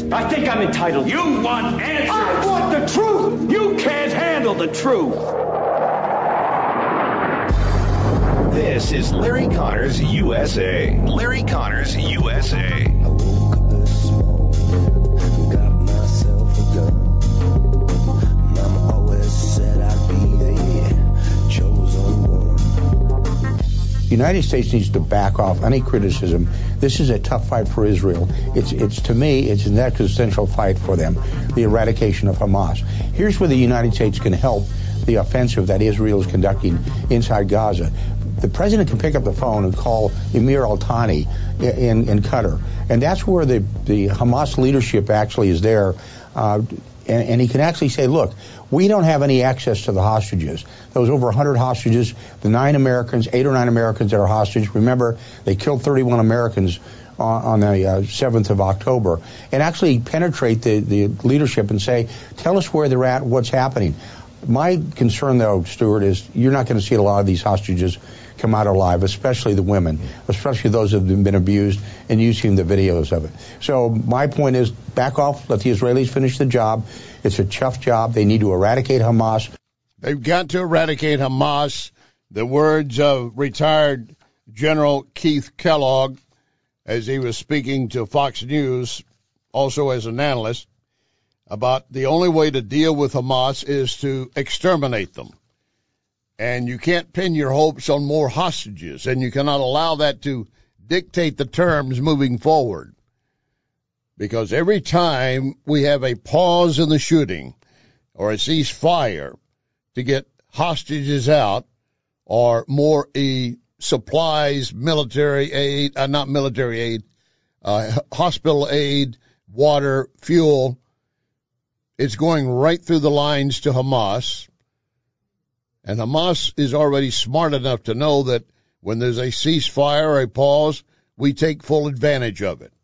I think I'm entitled. You want answers. I want the truth. You can't handle the truth. This is Larry Connors USA. Larry Connors USA. I woke up this morning, got myself a gun. Mama always said I'd be the chosen one. The United States needs to back off any criticism. This is a tough fight for Israel. It's to me, it's an existential fight for them, the eradication of Hamas. Here's where the United States can help the offensive that Israel is conducting inside Gaza. The president can pick up the phone and call Emir al-Thani in Qatar. And that's where the Hamas leadership actually is there. And he can actually say, look, we don't have any access to the hostages. Those over 100 hostages, the 8 or 9 Americans that are hostage. Remember, they killed 31 Americans on the 7th of October. And actually penetrate the leadership and say, tell us where they're at, what's happening. My concern, though, Stuart, is you're not going to see a lot of these hostages come out alive, especially the women, especially those that have been abused, and you've seen the videos of it. So my point is, back off, let the Israelis finish the job. It's a tough job. They need to eradicate Hamas. They've got to eradicate Hamas. The words of retired General Keith Kellogg, as he was speaking to Fox News, also as an analyst, about the only way to deal with Hamas is to exterminate them. And you can't pin your hopes on more hostages, and you cannot allow that to dictate the terms moving forward. Because every time we have a pause in the shooting or a ceasefire to get hostages out or more supplies, military aid, not military aid, hospital aid, water, fuel, it's going right through the lines to Hamas. And Hamas is already smart enough to know that when there's a ceasefire or a pause, we take full advantage of it.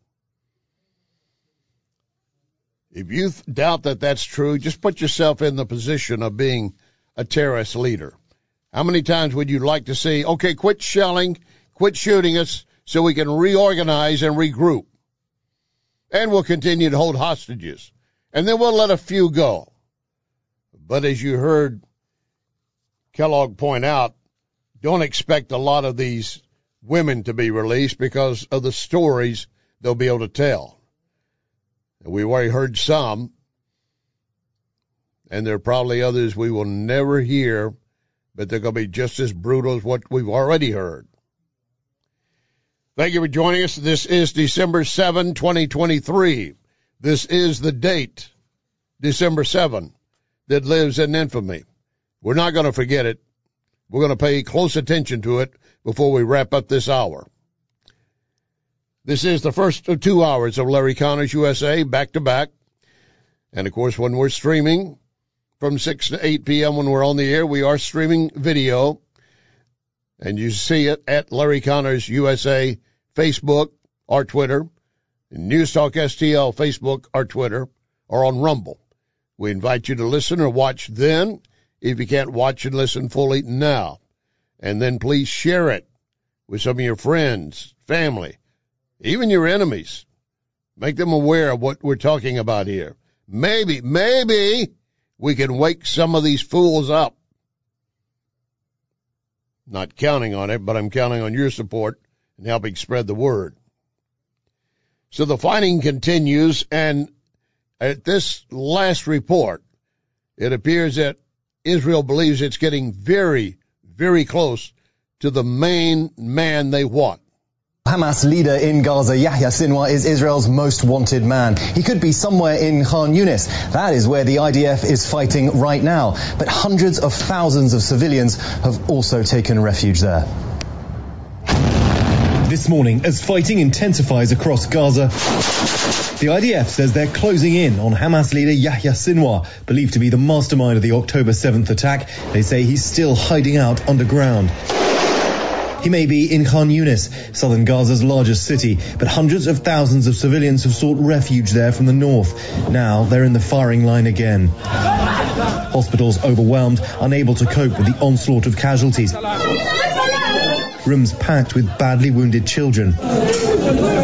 If you doubt that that's true, just put yourself in the position of being a terrorist leader. How many times would you like to see, okay, quit shelling, quit shooting us so we can reorganize and regroup? And we'll continue to hold hostages. And then we'll let a few go. But as you heard Kellogg point out, don't expect a lot of these women to be released because of the stories they'll be able to tell. We've already heard some, and there are probably others we will never hear, but they're going to be just as brutal as what we've already heard. Thank you for joining us. This is December 7, 2023. This is the date, December 7, that lives in infamy. We're not going to forget it. We're going to pay close attention to it before we wrap up this hour. This is the first 2 hours of Larry Connors USA, back to back. And, of course, when we're streaming from 6 to 8 p.m. when we're on the air, we are streaming video. And you see it at Larry Connors USA Facebook or Twitter, News Talk STL Facebook or Twitter, or on Rumble. We invite you to listen or watch then, if you can't watch and listen fully now. And then please share it with some of your friends, family, even your enemies. Make them aware of what we're talking about here. Maybe we can wake some of these fools up. Not counting on it, but I'm counting on your support and helping spread the word. So the fighting continues, and at this last report, it appears that Israel believes it's getting very, very close to the main man they want. Hamas leader in Gaza, Yahya Sinwar, is Israel's most wanted man. He could be somewhere in Khan Yunis. That is where the IDF is fighting right now. But hundreds of thousands of civilians have also taken refuge there. This morning, as fighting intensifies across Gaza, the IDF says they're closing in on Hamas leader Yahya Sinwar, believed to be the mastermind of the October 7th attack. They say he's still hiding out underground. He may be in Khan Yunis, southern Gaza's largest city, but hundreds of thousands of civilians have sought refuge there from the north. Now they're in the firing line again. Hospitals overwhelmed, unable to cope with the onslaught of casualties. Rooms packed with badly wounded children.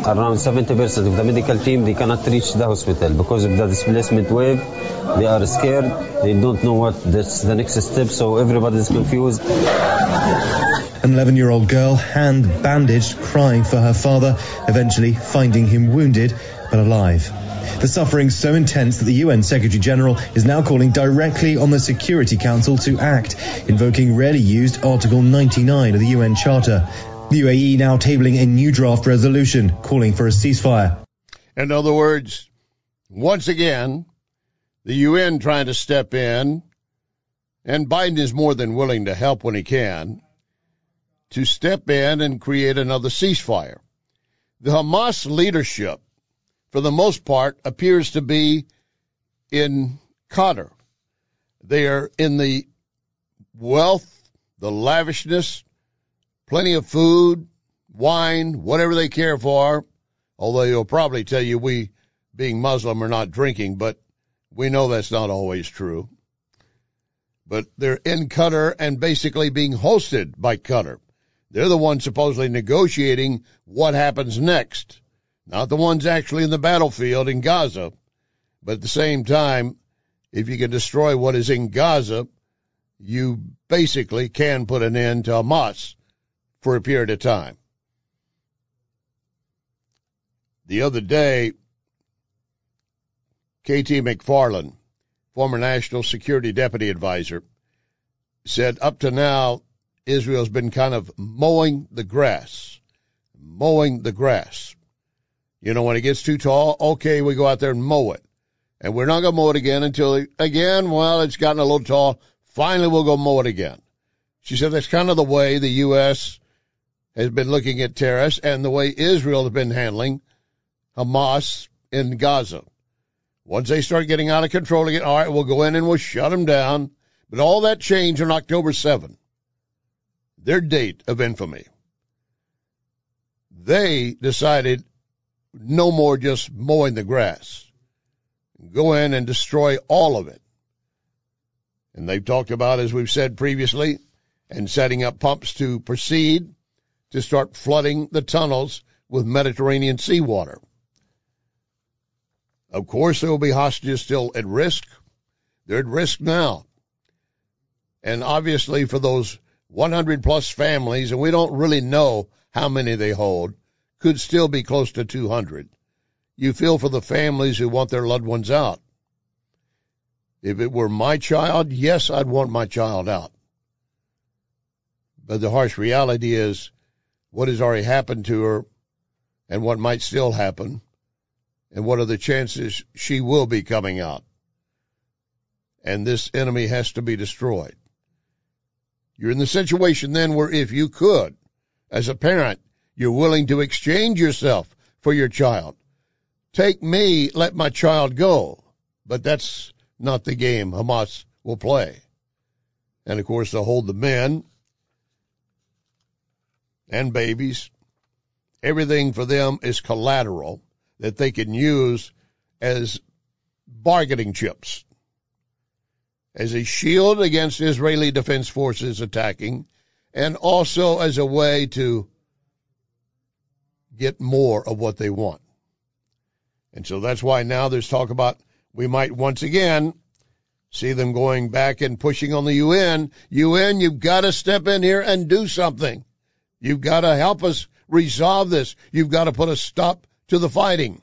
around 70% of the medical team, they cannot reach the hospital because of the displacement wave. They are scared. They don't know what the next step, so everybody is confused. An 11-year-old girl, hand bandaged, crying for her father, eventually finding him wounded but alive. The suffering so intense that the UN Secretary-General is now calling directly on the Security Council to act, invoking rarely used Article 99 of the UN Charter. The UAE now tabling a new draft resolution calling for a ceasefire. In other words, once again, the UN trying to step in, and Biden is more than willing to help when he can, to step in and create another ceasefire. The Hamas leadership, for the most part, appears to be in Qatar. They are in the wealth, the lavishness, plenty of food, wine, whatever they care for, although they'll probably tell you we, being Muslim, are not drinking, but we know that's not always true. But they're in Qatar and basically being hosted by Qatar. They're the ones supposedly negotiating what happens next. Not the ones actually in the battlefield in Gaza. But at the same time, if you can destroy what is in Gaza, you basically can put an end to Hamas for a period of time. The other day, K.T. McFarland, former National Security Deputy Advisor, said up to now, Israel's been kind of mowing the grass. You know, when it gets too tall, okay, we go out there and mow it. And we're not going to mow it again until, it's gotten a little tall. Finally, we'll go mow it again. She said that's kind of the way the U.S. has been looking at terrorists and the way Israel has been handling Hamas in Gaza. Once they start getting out of control again, all right, we'll go in and we'll shut them down. But all that changed on October 7th. Their date of infamy. They decided no more just mowing the grass. Go in and destroy all of it. And they've talked about, as we've said previously, and setting up pumps to proceed to start flooding the tunnels with Mediterranean seawater. Of course, there will be hostages still at risk. They're at risk now. And obviously for those 100-plus families, and we don't really know how many they hold, could still be close to 200. You feel for the families who want their loved ones out. If it were my child, yes, I'd want my child out. But the harsh reality is what has already happened to her and what might still happen, and what are the chances she will be coming out. And this enemy has to be destroyed. You're in the situation then where if you could, as a parent, you're willing to exchange yourself for your child. Take me, let my child go. But that's not the game Hamas will play. And, of course, they'll hold the men and babies. Everything for them is collateral that they can use as bargaining chips, as a shield against Israeli Defense Forces attacking, and also as a way to get more of what they want. And so that's why now there's talk about we might once again see them going back and pushing on the UN. UN, you've got to step in here and do something. You've got to help us resolve this. You've got to put a stop to the fighting.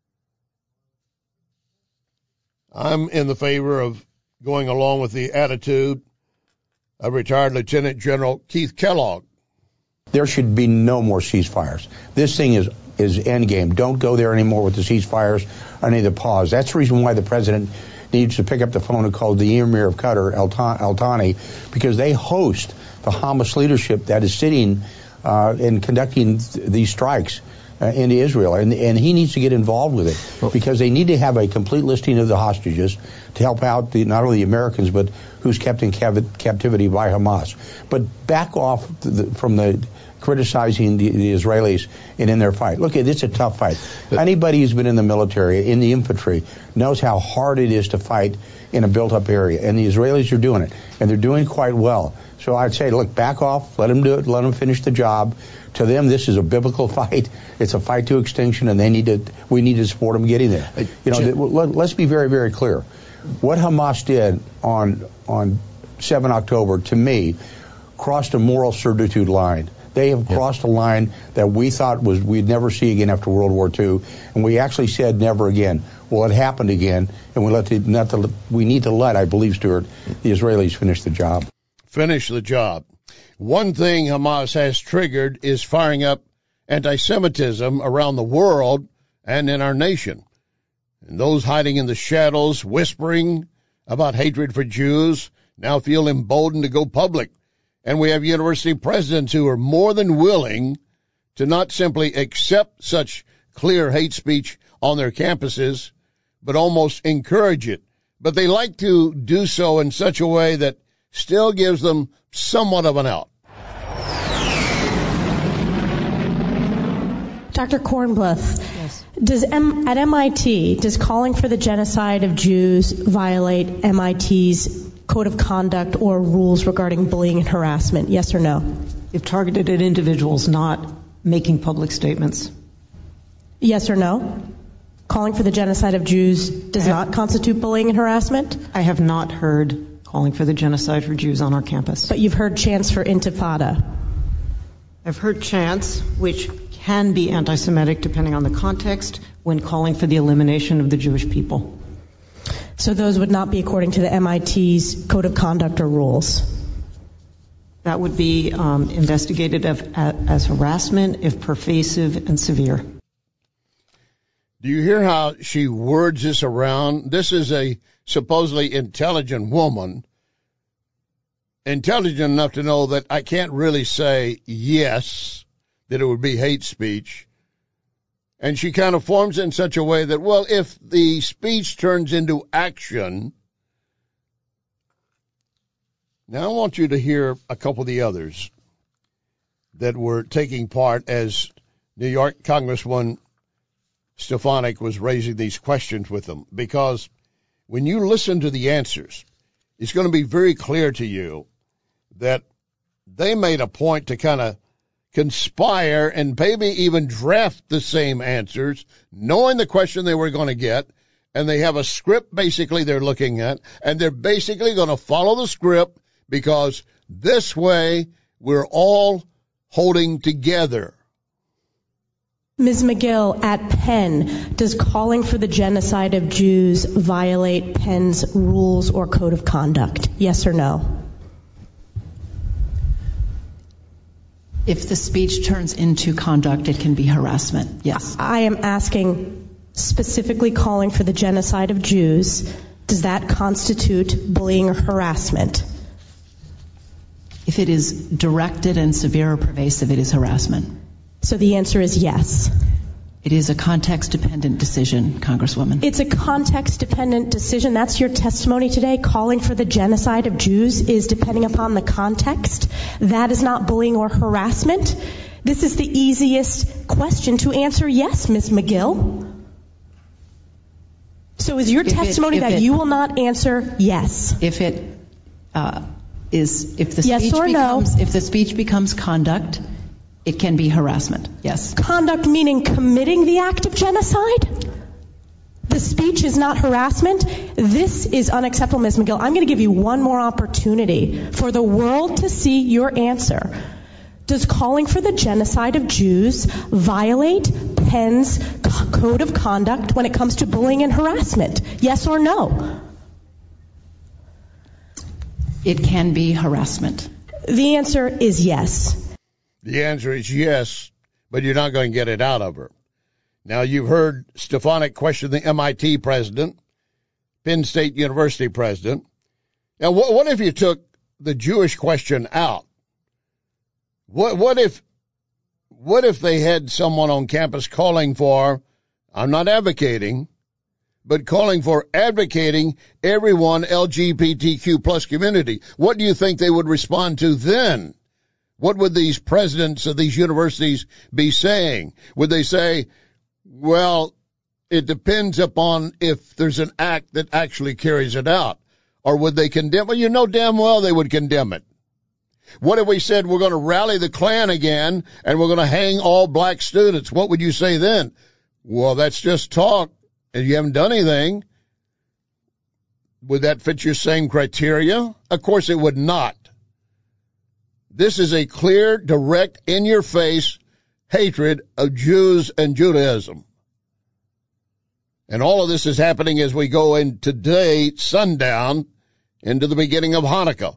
I'm in the favor of going along with the attitude of retired Lieutenant General Keith Kellogg. There should be no more ceasefires. This thing is endgame. Don't go there anymore with the ceasefires or any of the pause. That's the reason why the president needs to pick up the phone and call the Emir of Qatar, Al Thani, because they host the Hamas leadership that is sitting and conducting these strikes into Israel. And he needs to get involved with it because they need to have a complete listing of the hostages. to help out not only the Americans, but who's kept in captivity by Hamas. But back off from the criticizing the Israelis and in their fight. Look, it's a tough fight. Anybody who's been in the military, in the infantry, knows how hard it is to fight in a built-up area, and the Israelis are doing it, and they're doing quite well. So I'd say, look, back off, let them do it, let them finish the job. To them, this is a biblical fight. It's a fight to extinction, and we need to support them getting there. Let's be very, very clear. What Hamas did on 7 October, to me, crossed a moral certitude line. They have crossed a line that we thought we'd never see again after World War II, and we actually said never again. Well, it happened again, and we need to let, I believe, Stuart, the Israelis finish the job. Finish the job. One thing Hamas has triggered is firing up anti-Semitism around the world and in our nation. And those hiding in the shadows, whispering about hatred for Jews, now feel emboldened to go public. And we have university presidents who are more than willing to not simply accept such clear hate speech on their campuses, but almost encourage it. But they like to do so in such a way that still gives them somewhat of an out. Dr. Kornbluth, yes. At MIT, does calling for the genocide of Jews violate MIT's code of conduct or rules regarding bullying and harassment? Yes or no? If targeted at individuals, not making public statements. Yes or no? Calling for the genocide of Jews does not constitute bullying and harassment? I have not heard calling for the genocide for Jews on our campus. But you've heard chants for intifada. I've heard chants, which can be anti-Semitic depending on the context, when calling for the elimination of the Jewish people. So those would not be according to the MIT's code of conduct or rules? That would be investigated as harassment if pervasive and severe. Do you hear how she words this around? This is a supposedly intelligent woman, intelligent enough to know that I can't really say yes, that it would be hate speech. And she kind of forms it in such a way that, well, if the speech turns into action. Now I want you to hear a couple of the others that were taking part as New York Congresswoman Stefanik was raising these questions with them. Because when you listen to the answers, it's going to be very clear to you that they made a point to kind of conspire and maybe even draft the same answers, knowing the question they were going to get, and they have a script basically they're looking at, and they're basically going to follow the script because this way we're all holding together. Ms. McGill, at Penn, does calling for the genocide of Jews violate Penn's rules or code of conduct? Yes or no? If the speech turns into conduct, it can be harassment, yes. I am asking specifically calling for the genocide of Jews. Does that constitute bullying or harassment? If it is directed and severe or pervasive, it is harassment. So the answer is yes. It is a context-dependent decision, Congresswoman. It's a context-dependent decision. That's your testimony today. Calling for the genocide of Jews is depending upon the context. That is not bullying or harassment. This is the easiest question to answer yes, Ms. McGill. So is your testimony that you will not answer yes? If it if the yes speech or becomes no? If the speech becomes conduct, it can be harassment, yes. Conduct meaning committing the act of genocide? The speech is not harassment? This is unacceptable, Ms. McGill. I'm going to give you one more opportunity for the world to see your answer. Does calling for the genocide of Jews violate Penn's code of conduct when it comes to bullying and harassment? Yes or no? It can be harassment. The answer is yes. The answer is yes, but you're not going to get it out of her. Now, you've heard Stefanik question the MIT president, Penn State University president. Now, what if you took the Jewish question out? What if they had someone on campus calling for, I'm not advocating, but calling for advocating everyone LGBTQ plus community. What do you think they would respond to then? What would these presidents of these universities be saying? Would they say, well, it depends upon if there's an act that actually carries it out? Or would they condemn? Well, you know damn well they would condemn it. What if we said we're going to rally the Klan again and we're going to hang all black students? What would you say then? Well, that's just talk and you haven't done anything. Would that fit your same criteria? Of course it would not. This is a clear, direct, in-your-face hatred of Jews and Judaism. And all of this is happening as we go in today, sundown, into the beginning of Hanukkah.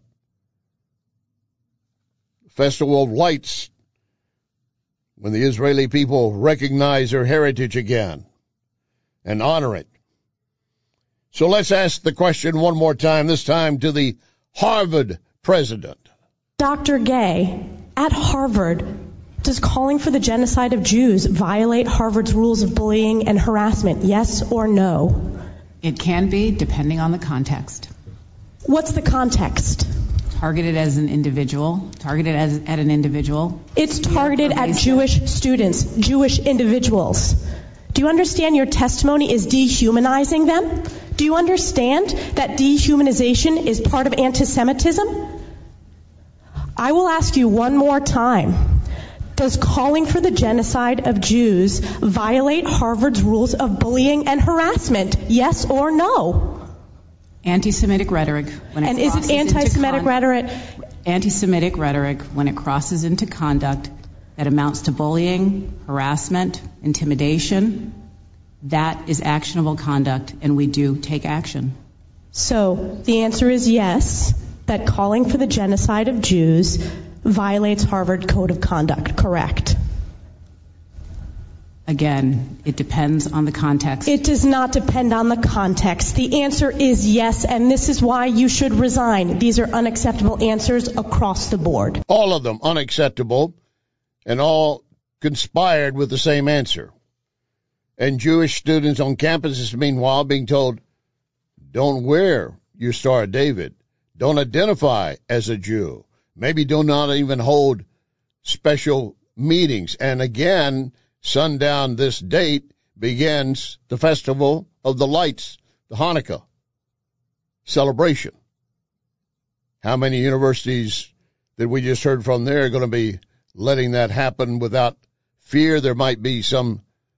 Festival of Lights, when the Israeli people recognize their heritage again and honor it. So let's ask the question one more time, this time to the Harvard president. Dr. Gay, at Harvard, does calling for the genocide of Jews violate Harvard's rules of bullying and harassment, yes or no? It can be, depending on the context. What's the context? Targeted as an individual, at an individual. It's targeted at Jewish students, Jewish individuals. Do you understand your testimony is dehumanizing them? Do you understand that dehumanization is part of anti-Semitism? I will ask you one more time. Does calling for the genocide of Jews violate Harvard's rules of bullying and harassment? Yes or no? Anti-Semitic rhetoric. And is it anti-Semitic rhetoric? Anti-Semitic rhetoric when it crosses into conduct that amounts to bullying, harassment, intimidation, that is actionable conduct, and we do take action. So the answer is yes, that calling for the genocide of Jews violates Harvard Code of Conduct, correct? Again, it depends on the context. It does not depend on the context. The answer is yes, and this is why you should resign. These are unacceptable answers across the board. All of them unacceptable, and all conspired with the same answer. And Jewish students on campuses, meanwhile, being told, don't wear your Star of David. Don't identify as a Jew. Maybe do not even hold special meetings. And again, sundown this date begins the Festival of the Lights, the Hanukkah celebration. How many universities that we just heard from there are going to be letting that happen without fear? There might be some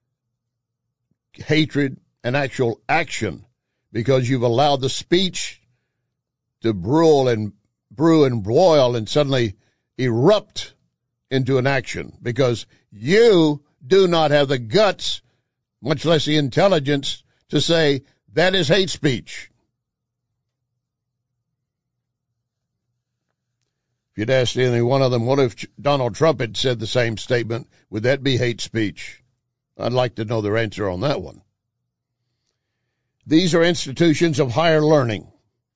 hatred and actual action because you've allowed the speech to brew and boil and suddenly erupt into an action because you do not have the guts, much less the intelligence, to say that is hate speech. If you'd asked any one of them, what if Donald Trump had said the same statement? Would that be hate speech? I'd like to know their answer on that one. These are institutions of higher learning.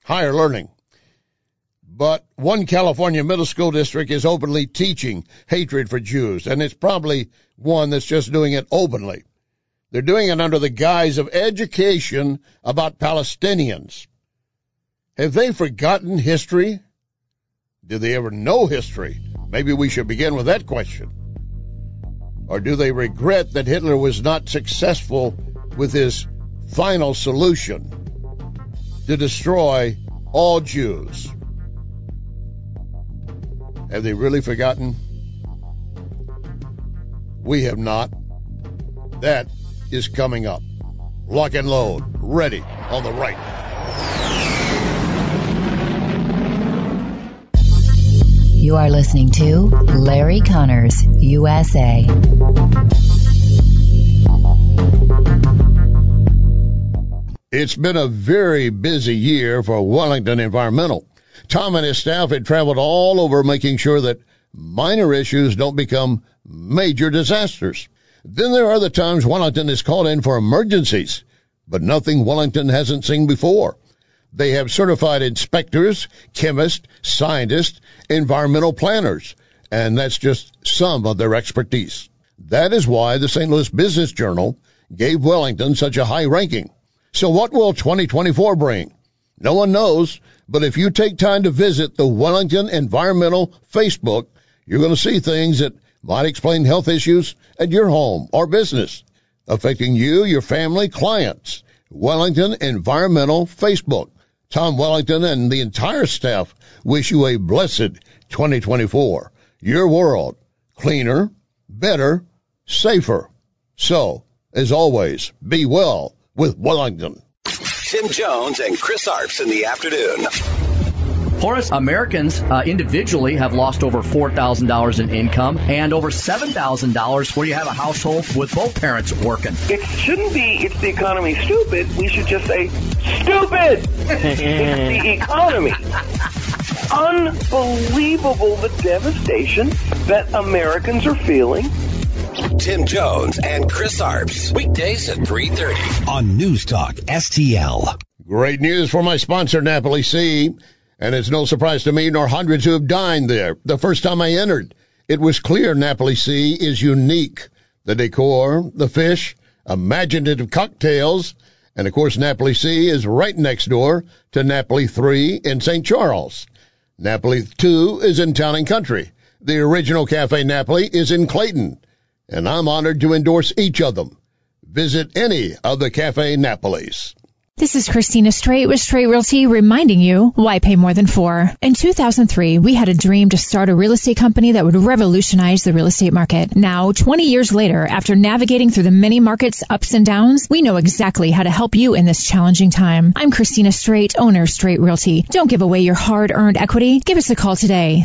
But one California middle school district is openly teaching hatred for Jews, and it's probably one that's just doing it openly. They're doing it under the guise of education about Palestinians. Have they forgotten history? Did they ever know history? Maybe we should begin with that question. Or do they regret that Hitler was not successful with his final solution to destroy all Jews? Have they really forgotten? We have not. That is coming up. Lock and load. Ready on the right. You are listening to Larry Connors, USA. It's been a very busy year for Wellington Environmental. Tom and his staff had traveled all over making sure that minor issues don't become major disasters. Then there are other times Wellington is called in for emergencies, but nothing Wellington hasn't seen before. They have certified inspectors, chemists, scientists, environmental planners, and that's just some of their expertise. That is why the St. Louis Business Journal gave Wellington such a high ranking. So what will 2024 bring? No one knows, but if you take time to visit the Wellington Environmental Facebook, you're going to see things that might explain health issues at your home or business affecting you, your family, clients. Wellington Environmental Facebook. Tom Wellington and the entire staff wish you a blessed 2024. Your world, cleaner, better, safer. So, as always, be well with Wellington. Tim Jones and Chris Arps in the afternoon. Horace, Americans individually have lost over $4,000 in income and over $7,000 where you have a household with both parents working. It shouldn't be, it's the economy stupid. We should just say, stupid! It's the economy. Unbelievable the devastation that Americans are feeling. Tim Jones and Chris Arps. Weekdays at 3:30 on News Talk STL. Great news for my sponsor, Napoli Sea. And it's no surprise to me, nor hundreds who have dined there. The first time I entered, it was clear Napoli Sea is unique. The decor, the fish, imaginative cocktails, and of course Napoli Sea is right next door to Napoli 3 in St. Charles. Napoli 2 is in Town and Country. The original Cafe Napoli is in Clayton, and I'm honored to endorse each of them. Visit any of the Cafe Napolis. This is Christina Straight with Straight Realty reminding you why pay more than 4. In 2003, we had a dream to start a real estate company that would revolutionize the real estate market. Now, 20 years later, after navigating through the many markets' ups and downs, we know exactly how to help you in this challenging time. I'm Christina Straight, owner of Straight Realty. Don't give away your hard-earned equity. Give us a call today,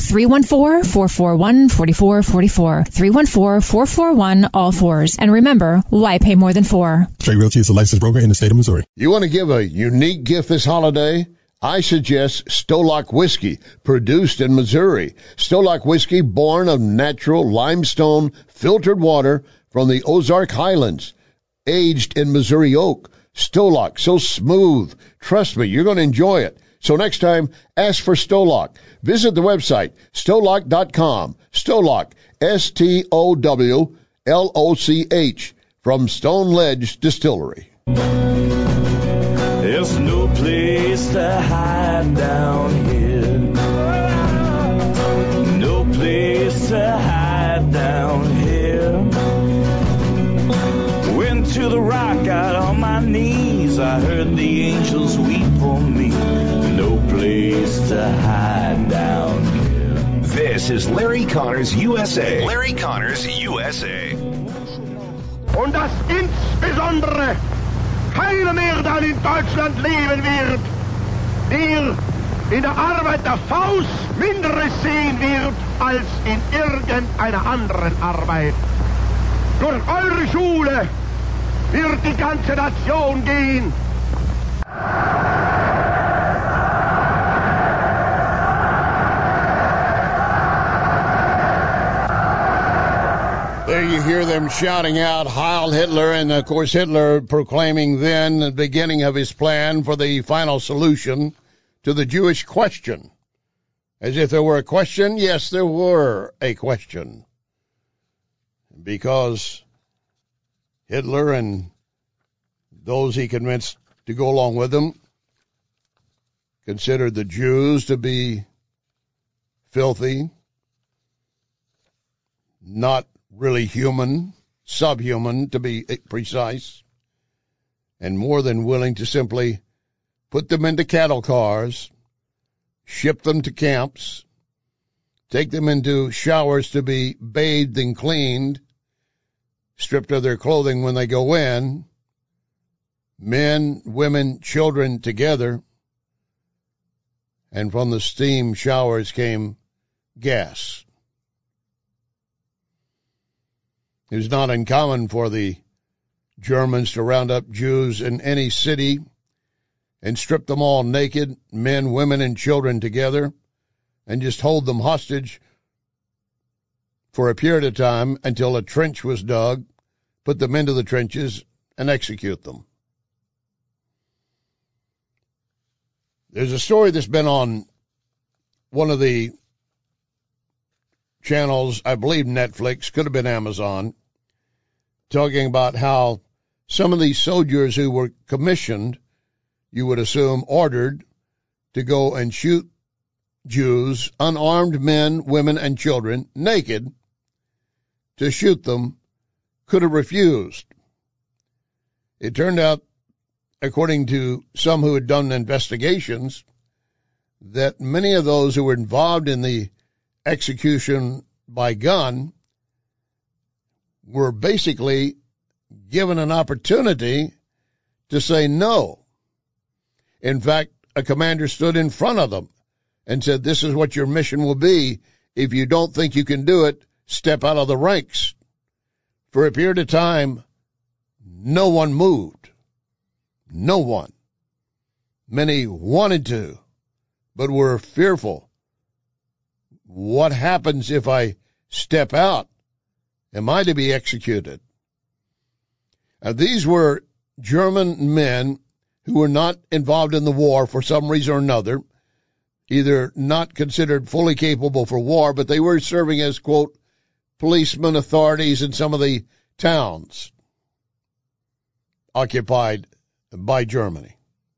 314-441-4444, 314-441-all-4s. And remember, why pay more than 4? Straight Realty is a licensed broker in the state of Missouri. You want to give a unique gift this holiday? I suggest Stolock Whiskey, produced in Missouri. Stolock Whiskey, born of natural limestone filtered water from the Ozark Highlands, aged in Missouri oak. Stolock, so smooth. Trust me, you're going to enjoy it. So next time, ask for Stolock. Visit the website, stolock.com. Stolock, S-T-O-W-L-O-C-H, from Stone Ledge Distillery. There's no place to hide down here. No place to hide down here. Went to the rock, got on my knees. I heard the angels weep for me. No place to hide down here. This is Larry Connors USA. Larry Connors USA. Und das insbesondere keiner mehr dann in Deutschland leben wird, der in der Arbeit der Faust Minderes sehen wird als in irgendeiner anderen Arbeit. Durch eure Schule wird die ganze Nation gehen. There you hear them shouting out Heil Hitler, and of course Hitler proclaiming then the beginning of his plan for the final solution to the Jewish question. As if there were a question, yes, there were a question. Because Hitler and those he convinced to go along with him considered the Jews to be filthy, not really human, subhuman to be precise, and more than willing to simply put them into cattle cars, ship them to camps, take them into showers to be bathed and cleaned, stripped of their clothing when they go in, men, women, children together, and from the steam showers came gas. It was not uncommon for the Germans to round up Jews in any city and strip them all naked, men, women, and children together, and just hold them hostage for a period of time until a trench was dug, put them into the trenches, and execute them. There's a story that's been on one of the channels, I believe Netflix, could have been Amazon, talking about how some of these soldiers who were commissioned, you would assume ordered, to go and shoot Jews, unarmed men, women, and children, naked, to shoot them, could have refused. It turned out, according to some who had done investigations, that many of those who were involved in the execution by gun were basically given an opportunity to say no. In fact, a commander stood in front of them and said, this is what your mission will be. If you don't think you can do it, step out of the ranks. For a period of time, no one moved. No one. Many wanted to, but were fearful. What happens if I step out? Am I to be executed? These were German men who were not involved in the war for some reason or another, either not considered fully capable for war, but they were serving as, quote, policemen, authorities in some of the towns occupied by Germany.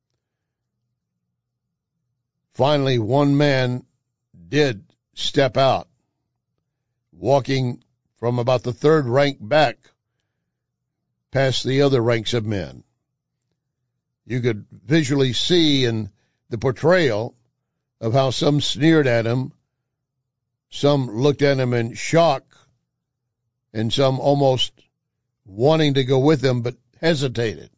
Finally, one man did step out, walking from about the third rank back past the other ranks of men. You could visually see in the portrayal of how some sneered at him, some looked at him in shock, and some almost wanting to go with him but hesitated.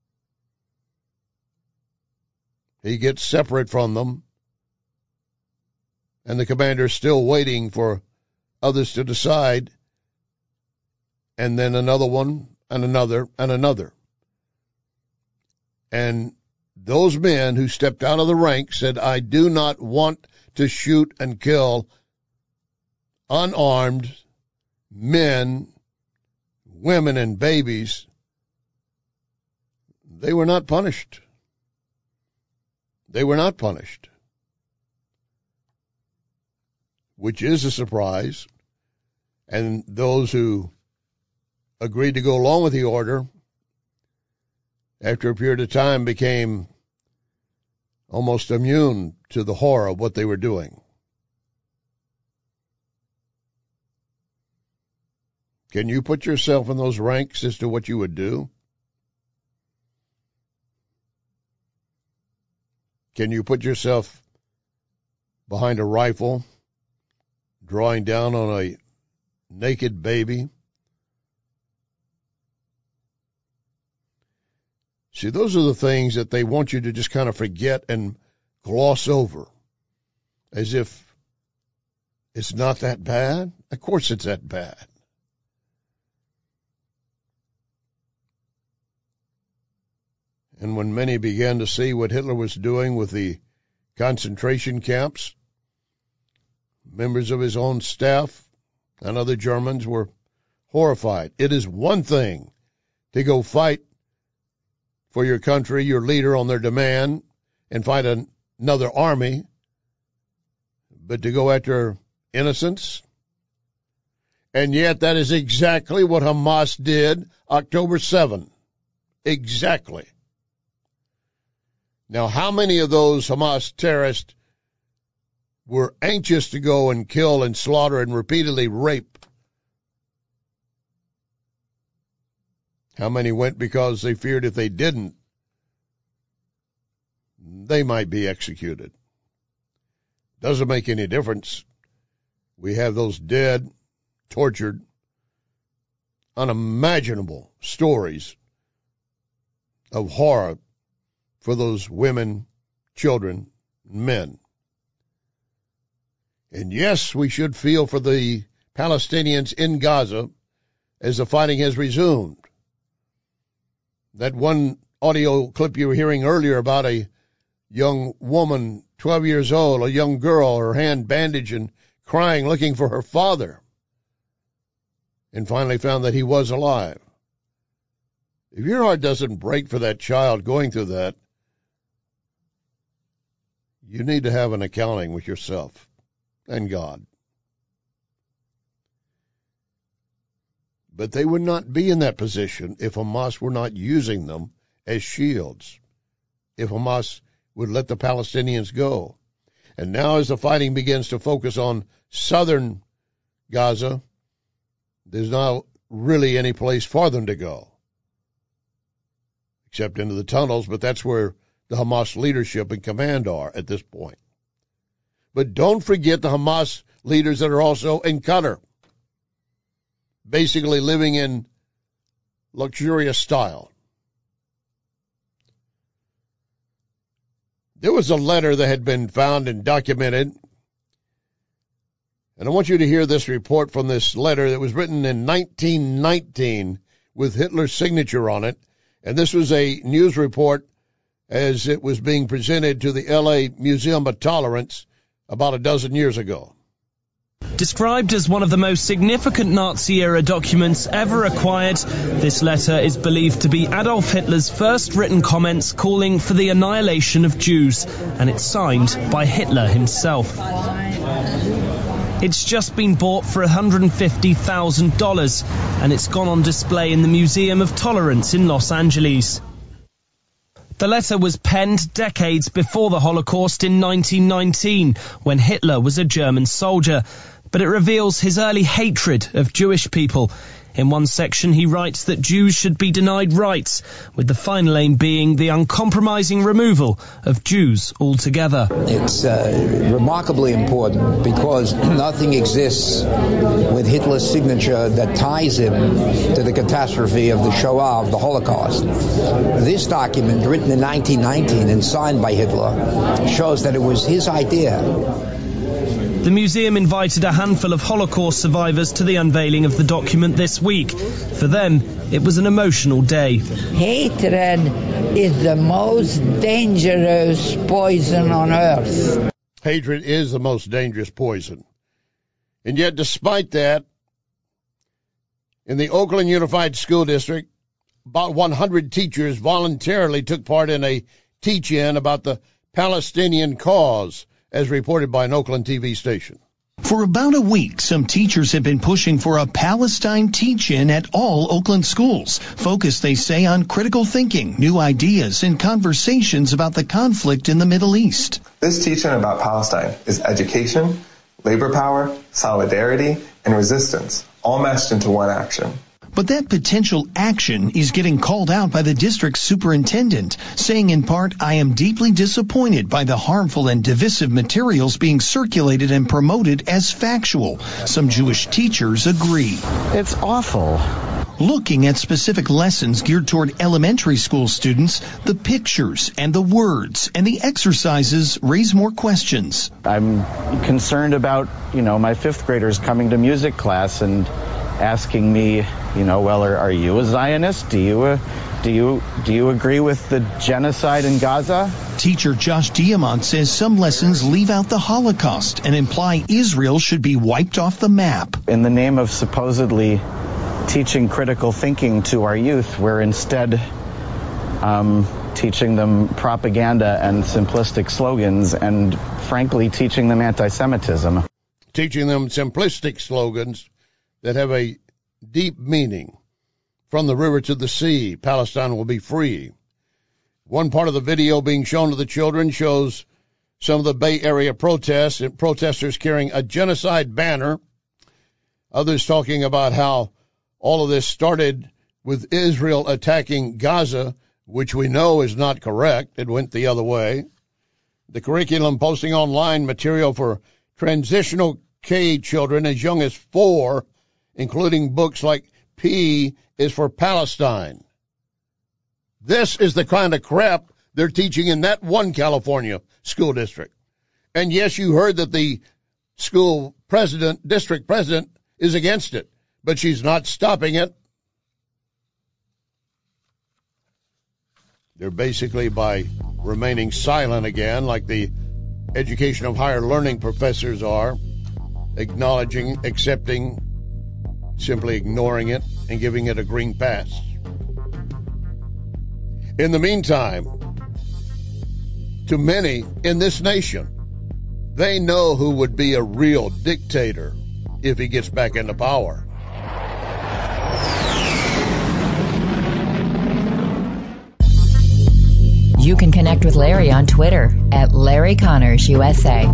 He gets separate from them, and the commander's still waiting for others to decide, and then another one, and another, and another. And those men who stepped out of the ranks said, I do not want to shoot and kill unarmed men, women, and babies. They were not punished. They were not punished. Which is a surprise. And those who agreed to go along with the order, after a period of time, became almost immune to the horror of what they were doing. Can you put yourself in those ranks as to what you would do? Can you put yourself behind a rifle, drawing down on a naked baby? See, those are the things that they want you to just kind of forget and gloss over, as if it's not that bad. Of course it's that bad. And when many began to see what Hitler was doing with the concentration camps, members of his own staff and other Germans were horrified. It is one thing to go fight for your country, your leader on their demand, and fight another army, but to go after innocents? And yet that is exactly what Hamas did October 7. Exactly. Now, how many of those Hamas terrorists were anxious to go and kill and slaughter and repeatedly rape? How many went because they feared if they didn't, they might be executed? Doesn't make any difference. We have those dead, tortured, unimaginable stories of horror for those women, children, men. And yes, we should feel for the Palestinians in Gaza as the fighting has resumed. That one audio clip you were hearing earlier about a young woman, 12 years old, a young girl, her hand bandaged and crying, looking for her father, and finally found that he was alive. If your heart doesn't break for that child going through that, you need to have an accounting with yourself and God. But they would not be in that position if Hamas were not using them as shields, if Hamas would let the Palestinians go. And now as the fighting begins to focus on southern Gaza, there's not really any place for them to go, except into the tunnels, but that's where the Hamas leadership and command are at this point. But don't forget the Hamas leaders that are also in Qatar, basically living in luxurious style. There was a letter that had been found and documented, and I want you to hear this report from this letter that was written in 1919 with Hitler's signature on it, and this was a news report as it was being presented to the L.A. Museum of Tolerance about a dozen years ago. Described as one of the most significant Nazi-era documents ever acquired, this letter is believed to be Adolf Hitler's first written comments calling for the annihilation of Jews, and it's signed by Hitler himself. It's just been bought for $150,000, and it's gone on display in the Museum of Tolerance in Los Angeles. The letter was penned decades before the Holocaust in 1919, when Hitler was a German soldier, but it reveals his early hatred of Jewish people. In one section, he writes that Jews should be denied rights, with the final aim being the uncompromising removal of Jews altogether. It's remarkably important because nothing exists with Hitler's signature that ties him to the catastrophe of the Shoah, of the Holocaust. This document, written in 1919 and signed by Hitler, shows that it was his idea. The museum invited a handful of Holocaust survivors to the unveiling of the document this week. For them, it was an emotional day. Hatred is the most dangerous poison on earth. Hatred is the most dangerous poison. And yet, despite that, in the Oakland Unified School District, about 100 teachers voluntarily took part in a teach-in about the Palestinian cause, as reported by an Oakland TV station. For about a week, some teachers have been pushing for a Palestine teach-in at all Oakland schools, focused, they say, on critical thinking, new ideas, and conversations about the conflict in the Middle East. This teach-in about Palestine is education, labor power, solidarity, and resistance, all meshed into one action. But that potential action is getting called out by the district's superintendent, saying in part, "I am deeply disappointed by the harmful and divisive materials being circulated and promoted as factual." Some Jewish teachers agree. It's awful. Looking at specific lessons geared toward elementary school students, the pictures and the words and the exercises raise more questions. I'm concerned about, my fifth graders coming to music class and asking me, well, are you a Zionist? Do you agree with the genocide in Gaza? Teacher Josh Diamant says some lessons leave out the Holocaust and imply Israel should be wiped off the map. In the name of supposedly teaching critical thinking to our youth, we're instead teaching them propaganda and simplistic slogans and, frankly, teaching them anti-Semitism. Teaching them simplistic slogans that have a deep meaning. From the river to the sea, Palestine will be free. One part of the video being shown to the children shows some of the Bay Area protests and protesters carrying a genocide banner. Others talking about how all of this started with Israel attacking Gaza, which we know is not correct. It went the other way. The curriculum posting online material for transitional K children as young as 4, including books like P is for Palestine. This is the kind of crap they're teaching in that one California school district. And yes, you heard that the school president, district president, is against it, but she's not stopping it. They're basically, by remaining silent again, like the education of higher learning professors are, acknowledging, accepting, simply ignoring it and giving it a green pass. In the meantime, to many in this nation, they know who would be a real dictator if he gets back into power. You can connect with Larry on Twitter at Larry Connors USA.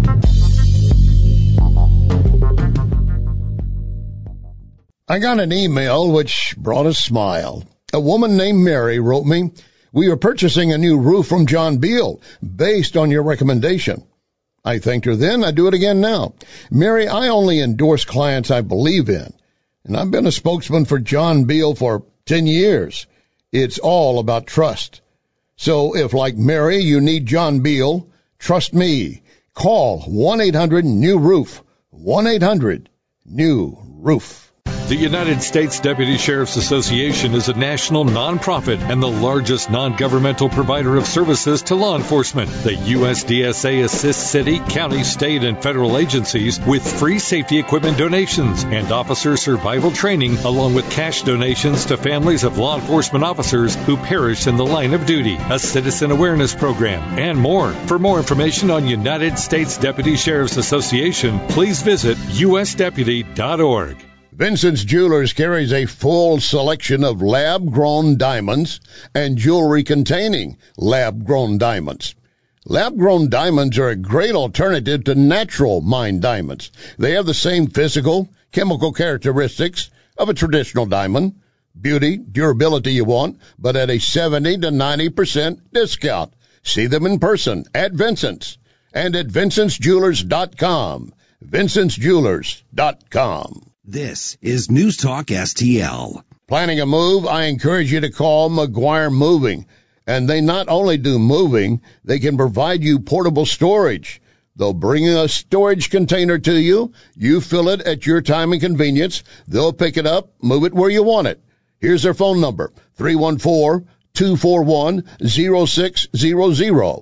I got an email which brought a smile. A woman named Mary wrote me, "We are purchasing a new roof from John Beal based on your recommendation." I thanked her then. I do it again now. Mary, I only endorse clients I believe in, and I've been a spokesman for John Beal for 10 years. It's all about trust. So if, like Mary, you need John Beal, trust me. Call 1-800-NEW-ROOF. 1-800-NEW-ROOF. The United States Deputy Sheriff's Association is a national nonprofit and the largest non-governmental provider of services to law enforcement. The USDSA assists city, county, state, and federal agencies with free safety equipment donations and officer survival training, along with cash donations to families of law enforcement officers who perished in the line of duty, a citizen awareness program, and more. For more information on United States Deputy Sheriff's Association, please visit usdeputy.org. Vincent's Jewelers carries a full selection of lab-grown diamonds and jewelry containing lab-grown diamonds. Lab-grown diamonds are a great alternative to natural mined diamonds. They have the same physical, chemical characteristics of a traditional diamond, beauty, durability you want, but at a 70 to 90% discount. See them in person at Vincent's and at VincentsJewelers.com. VincentsJewelers.com. This is News Talk STL. Planning a move? I encourage you to call McGuire Moving. And they not only do moving, they can provide you portable storage. They'll bring a storage container to you. You fill it at your time and convenience. They'll pick it up, move it where you want it. Here's their phone number, 314-241-0600.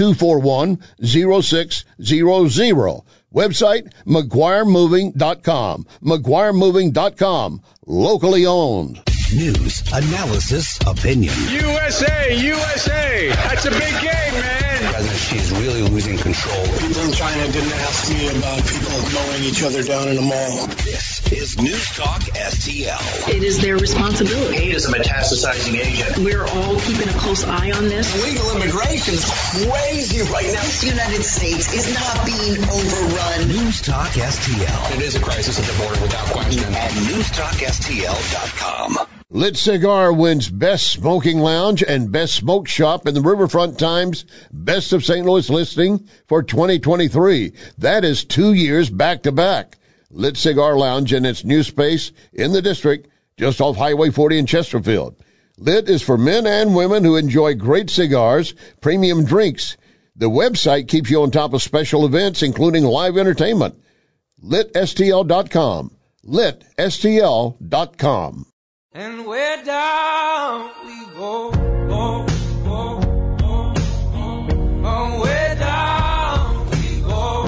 241-0600. Website, McGuireMoving.com. McGuireMoving.com. Locally owned. News, analysis, opinion. USA! That's a big game, man. She's really losing control. People in China didn't ask me about people mowing each other down in the mall. This is News Talk STL. It is their responsibility. Hate is a metastasizing agent. We're all keeping a close eye on this. Illegal immigration is crazy right now. This United States is not being overrun. News Talk STL. It is a crisis at the border without question. At NewsTalkSTL.com. Lit Cigar wins Best Smoking Lounge and Best Smoke Shop in the Riverfront Times Best of St. Louis listing for 2023. That is 2 years back-to-back. Lit Cigar Lounge and its new space in the district just off Highway 40 in Chesterfield. Lit is for men and women who enjoy great cigars, premium drinks. The website keeps you on top of special events, including live entertainment. LitSTL.com. LitSTL.com. And where down we go, where down we go,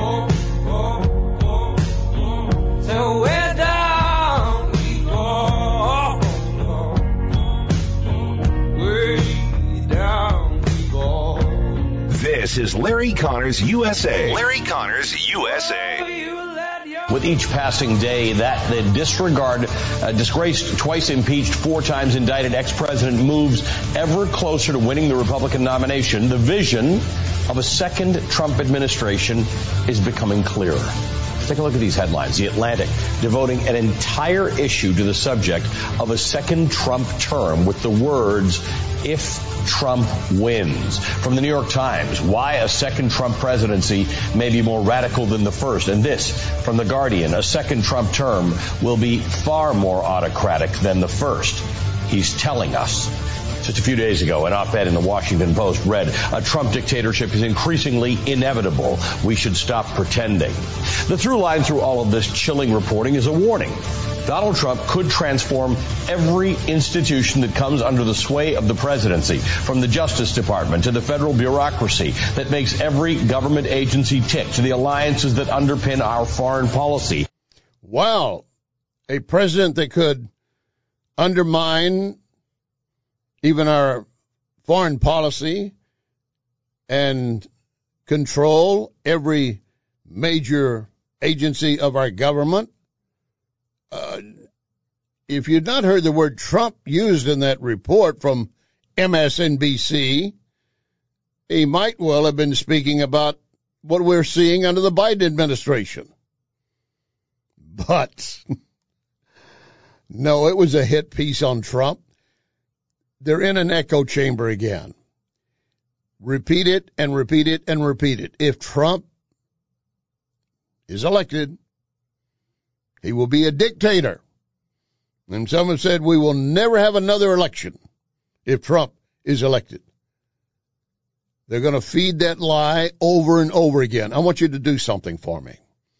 so where down we go, way down we go. This is Larry Connors USA. Larry Connors USA. With each passing day, that the disgraced, twice impeached, 4 times indicted ex-president moves ever closer to winning the Republican nomination, the vision of a second Trump administration is becoming clearer. Take a look at these headlines. The Atlantic devoting an entire issue to the subject of a second Trump term with the words, "If Trump wins." From the New York Times, why a second Trump presidency may be more radical than the first. And this, from The Guardian, a second Trump term will be far more autocratic than the first. He's telling us. Just a few days ago, an op-ed in the Washington Post read, "A Trump dictatorship is increasingly inevitable. We should stop pretending." The through line through all of this chilling reporting is a warning. Donald Trump could transform every institution that comes under the sway of the presidency, from the Justice Department to the federal bureaucracy that makes every government agency tick, to the alliances that underpin our foreign policy. Wow. A president that could undermine even our foreign policy and control every major agency of our government. if you'd not heard the word Trump used in that report from MSNBC, he might well have been speaking about what we're seeing under the Biden administration. But no, it was a hit piece on Trump. They're in an echo chamber again. Repeat it and repeat it and repeat it. If Trump is elected, he will be a dictator. And some have said we will never have another election if Trump is elected. They're going to feed that lie over and over again. I want you to do something for me.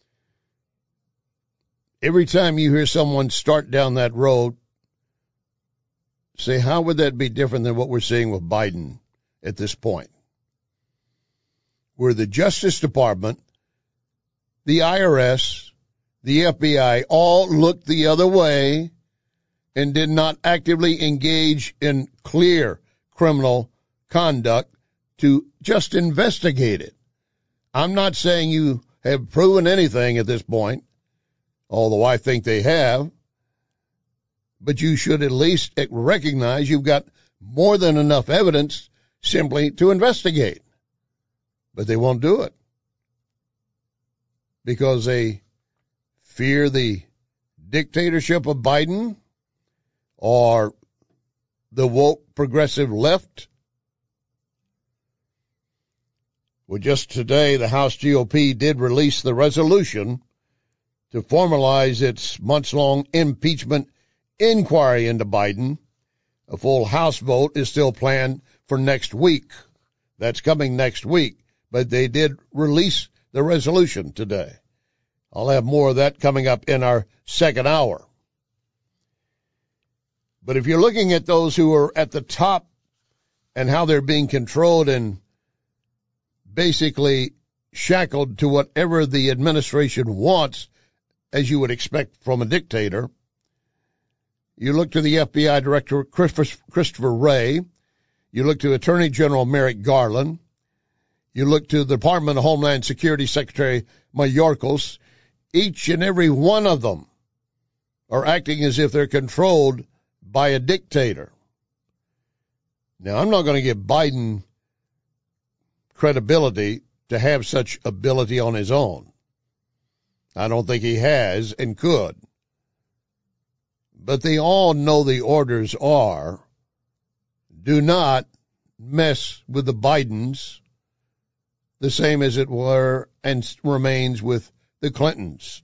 Every time you hear someone start down that road, say, how would that be different than what we're seeing with Biden at this point? Where the Justice Department, the IRS, the FBI all looked the other way and did not actively engage in clear criminal conduct to just investigate it. I'm not saying you have proven anything at this point, although I think they have, but you should at least recognize you've got more than enough evidence simply to investigate. But they won't do it because they fear the dictatorship of Biden or the woke progressive left. Well, just today, the House GOP did release the resolution to formalize its months-long impeachment inquiry into Biden. A full House vote is still planned for next week. That's coming next week. But they did release the resolution today. I'll have more of that coming up in our second hour. But if you're looking at those who are at the top and how they're being controlled and basically shackled to whatever the administration wants, as you would expect from a dictator, you look to the FBI Director Christopher Wray, you look to Attorney General Merrick Garland, you look to the Department of Homeland Security Secretary Mayorkas. Each and every one of them are acting as if they're controlled by a dictator. Now, I'm not going to give Biden credibility to have such ability on his own. I don't think he has and could. But they all know the orders are, do not mess with the Bidens, the same as it were and remains with the Clintons.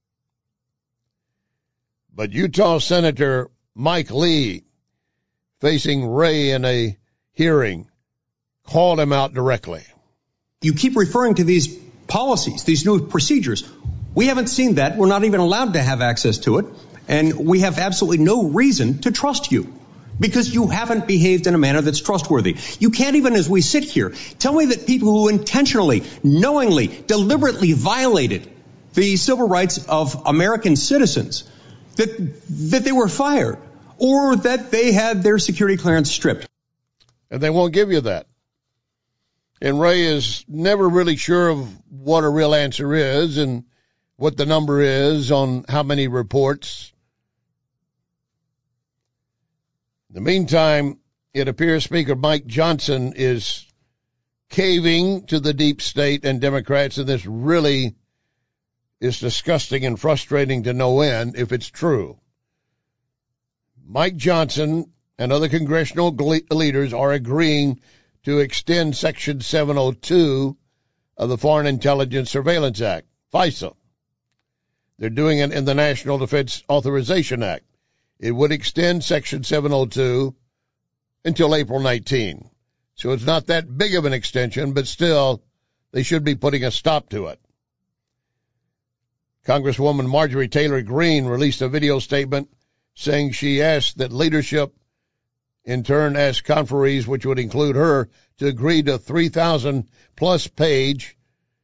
But Utah Senator Mike Lee, facing Wray in a hearing, called him out directly. You keep referring to these policies, these new procedures. We haven't seen that. We're not even allowed to have access to it. And we have absolutely no reason to trust you because you haven't behaved in a manner that's trustworthy. You can't even, as we sit here, tell me that people who intentionally, knowingly, deliberately violated the civil rights of American citizens, that they were fired or that they had their security clearance stripped. And they won't give you that. And Wray is never really sure of what a real answer is and what the number is on how many reports. In the meantime, it appears Speaker Mike Johnson is caving to the deep state and Democrats, and this really is disgusting and frustrating to no end if it's true. Mike Johnson and other congressional leaders are agreeing to extend Section 702 of the Foreign Intelligence Surveillance Act, FISA. They're doing it in the National Defense Authorization Act. It would extend Section 702 until April 19. So it's not that big of an extension, but still, they should be putting a stop to it. Congresswoman Marjorie Taylor Greene released a video statement saying she asked that leadership in turn ask conferees, which would include her, to agree to 3,000-plus page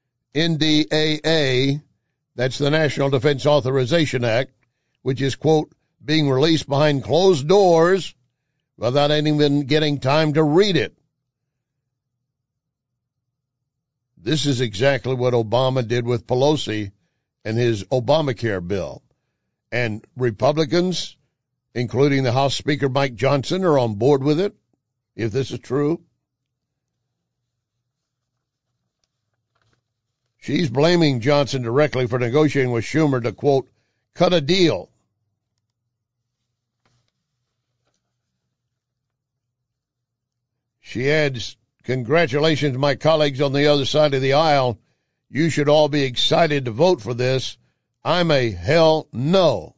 NDAA, that's the National Defense Authorization Act, which is, quote, being released behind closed doors without even getting time to read it. This is exactly what Obama did with Pelosi and his Obamacare bill. And Republicans including the House Speaker Mike Johnson, are on board with it, if this is true. She's blaming Johnson directly for negotiating with Schumer to, quote, cut a deal. She adds, congratulations, my colleagues on the other side of the aisle. You should all be excited to vote for this. I'm a hell no.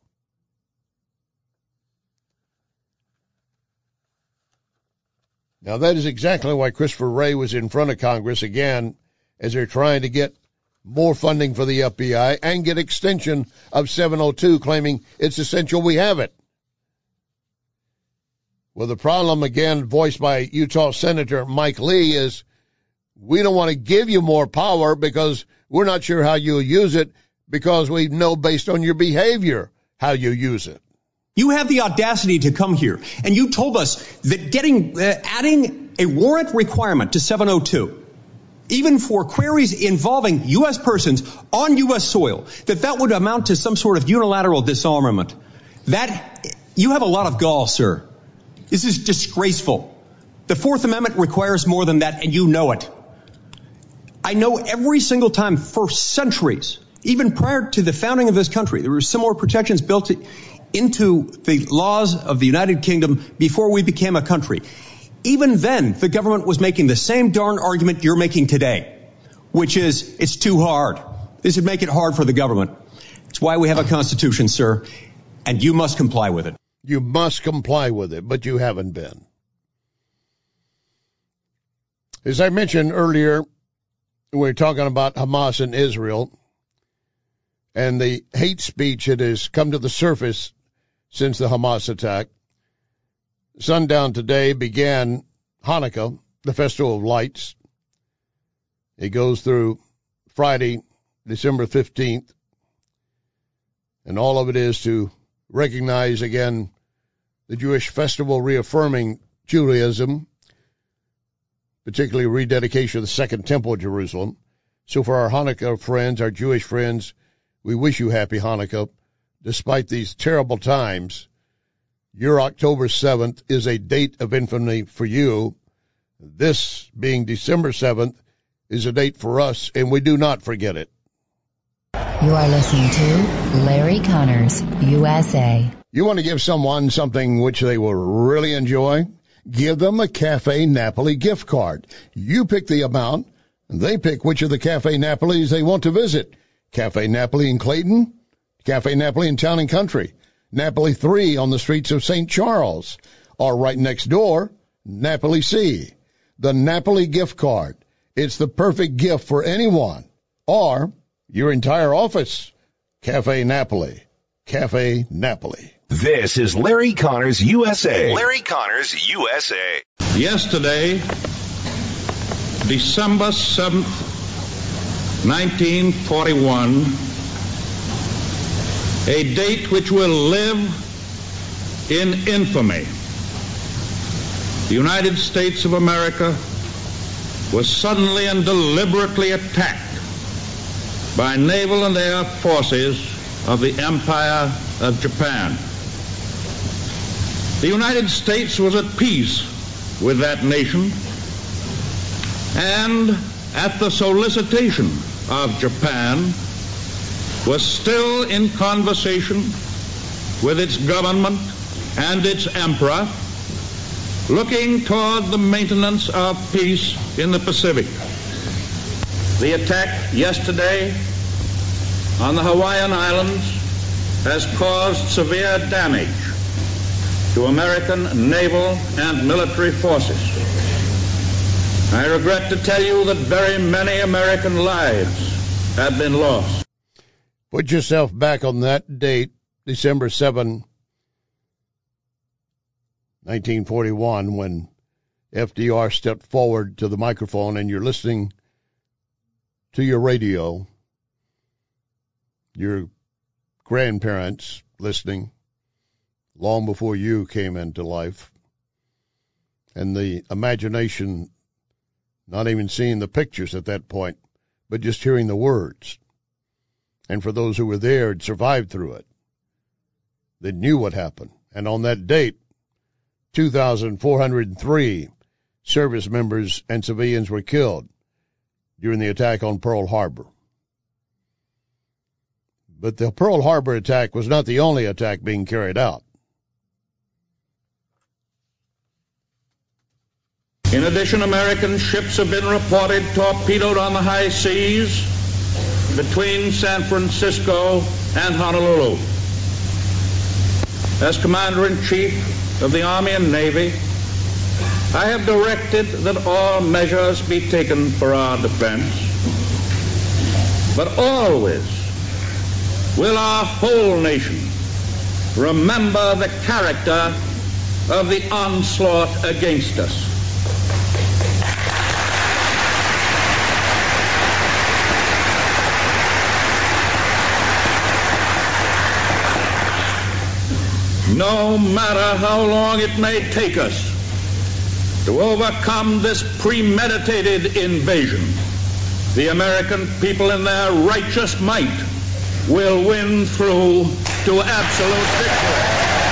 Now, that is exactly why Christopher Wray was in front of Congress again, as they're trying to get more funding for the FBI and get extension of 702, claiming it's essential we have it. Well, the problem, again, voiced by Utah Senator Mike Lee, is we don't want to give you more power because we're not sure how you'll use it, because we know based on your behavior how you use it. You have the audacity to come here, and you told us that adding a warrant requirement to 702, even for queries involving U.S. persons on U.S. soil, that would amount to some sort of unilateral disarmament. You have a lot of gall, sir. This is disgraceful. The Fourth Amendment requires more than that, and you know it. I know every single time for centuries, even prior to the founding of this country, there were similar protections built into the laws of the United Kingdom before we became a country. Even then, the government was making the same darn argument you're making today, which is it's too hard. This would make it hard for the government. It's why we have a Constitution, sir, and you must comply with it. You must comply with it, but you haven't been. As I mentioned earlier, we were talking about Hamas and Israel and the hate speech that has come to the surface since the Hamas attack. Sundown today began Hanukkah, the Festival of Lights. It goes through Friday, December 15th, and all of it is to recognize again the Jewish festival reaffirming Judaism, particularly rededication of the Second Temple of Jerusalem. So for our Hanukkah friends, our Jewish friends, we wish you happy Hanukkah. Despite these terrible times, your October 7th is a date of infamy for you. This being December 7th is a date for us, and we do not forget it. You are listening to Larry Connors, USA. You want to give someone something which they will really enjoy? Give them a Cafe Napoli gift card. You pick the amount, and they pick which of the Cafe Napolis they want to visit. Cafe Napoli in Clayton, Cafe Napoli in Town and Country, Napoli 3 on the streets of St. Charles, or right next door, Napoli C. The Napoli gift card. It's the perfect gift for anyone, or your entire office. Cafe Napoli. Cafe Napoli. This is Larry Connors, USA. Larry Connors, USA. Yesterday, December 7th, 1941, a date which will live in infamy. The United States of America was suddenly and deliberately attacked by naval and air forces of the Empire of Japan. The United States was at peace with that nation, and at the solicitation of Japan, was still in conversation with its government and its emperor, looking toward the maintenance of peace in the Pacific. The attack yesterday on the Hawaiian Islands has caused severe damage to American naval and military forces. I regret to tell you that very many American lives have been lost. Put yourself back on that date, December 7, 1941, when FDR stepped forward to the microphone and you're listening to your radio, your grandparents listening long before you came into life, and the imagination, not even seeing the pictures at that point, but just hearing the words. And for those who were there and survived through it, they knew what happened And on that date, 2,403 service members and civilians were killed during the attack on Pearl Harbor. But the Pearl Harbor attack was not the only attack being carried out. In addition, American ships have been reported torpedoed on the high seas between San Francisco and Honolulu. As Commander-in-Chief of the Army and Navy, I have directed that all measures be taken for our defense, but always will our whole nation remember the character of the onslaught against us. No matter how long it may take us to overcome this premeditated invasion, the American people in their righteous might will win through to absolute victory.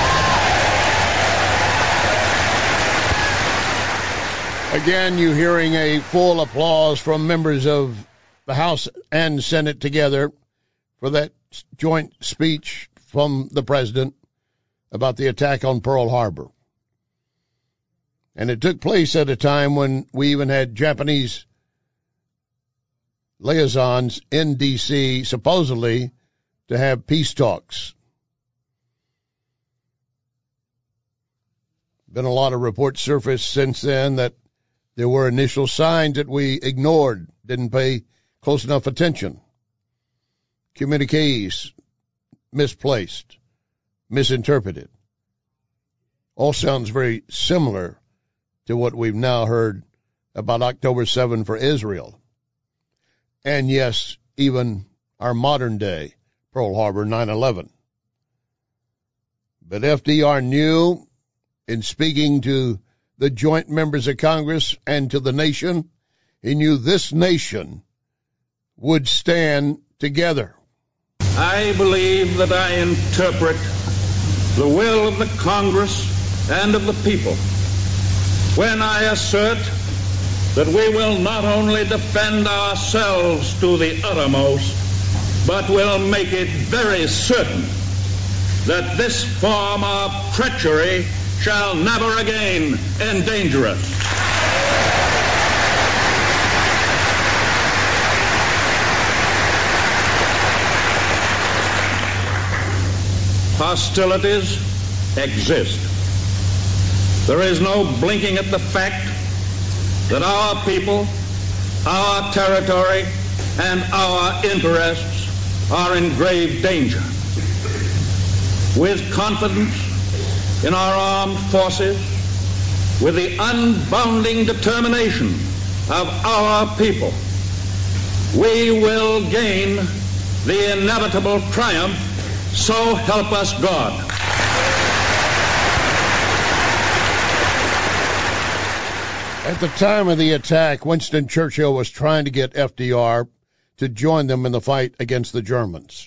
Again, you're hearing a full applause from members of the House and Senate together for that joint speech from the President about the attack on Pearl Harbor. And it took place at a time when we even had Japanese liaisons in D.C. supposedly to have peace talks. Been a lot of reports surfaced since then that there were initial signs that we ignored, didn't pay close enough attention. Communiques misplaced, misinterpreted. All sounds very similar to what we've now heard about October 7 for Israel. And yes, even our modern day Pearl Harbor 9/11. But FDR knew, in speaking to the joint members of Congress and to the nation, he knew this nation would stand together. I believe that I interpret the will of the Congress and of the people when I assert that we will not only defend ourselves to the uttermost, but will make it very certain that this form of treachery shall never again endanger us. Hostilities exist. There is no blinking at the fact that our people, our territory, and our interests are in grave danger. With confidence in our armed forces, with the unbounding determination of our people, we will gain the inevitable triumph, so help us God. At the time of the attack, Winston Churchill was trying to get FDR to join them in the fight against the Germans.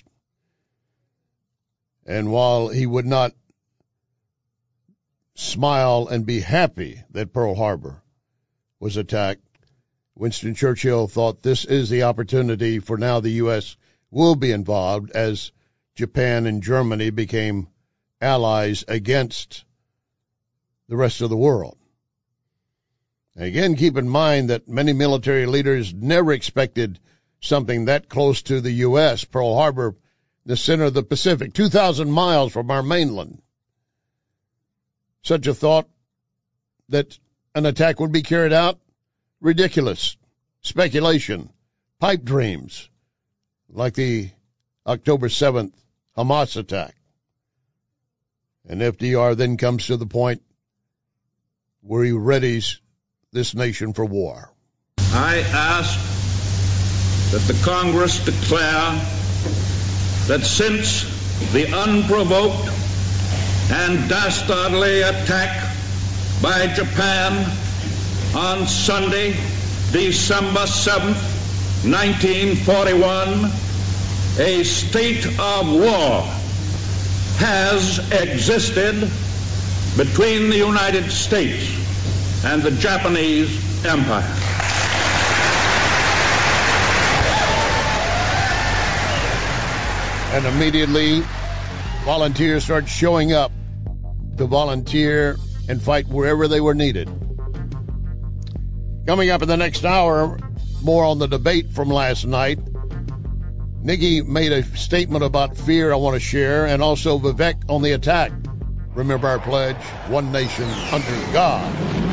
And while he would not smile and be happy that Pearl Harbor was attacked, Winston Churchill thought this is the opportunity for now the U.S. will be involved as Japan and Germany became allies against the rest of the world. Again, keep in mind that many military leaders never expected something that close to the U.S. Pearl Harbor, the center of the Pacific, 2,000 miles from our mainland. Such a thought that an attack would be carried out? Ridiculous. Speculation. Pipe dreams. Like the October 7th Hamas attack. And FDR then comes to the point where he readies this nation for war. I ask that the Congress declare that since the unprovoked and dastardly attack by Japan on Sunday, December 7th, 1941, a state of war has existed between the United States and the Japanese Empire. And immediately, volunteers started showing up to volunteer and fight wherever they were needed. Coming up in the next hour, more on the debate from last night. Nikki made a statement about fear I want to share, and also Vivek on the attack. Remember our pledge, one nation under God.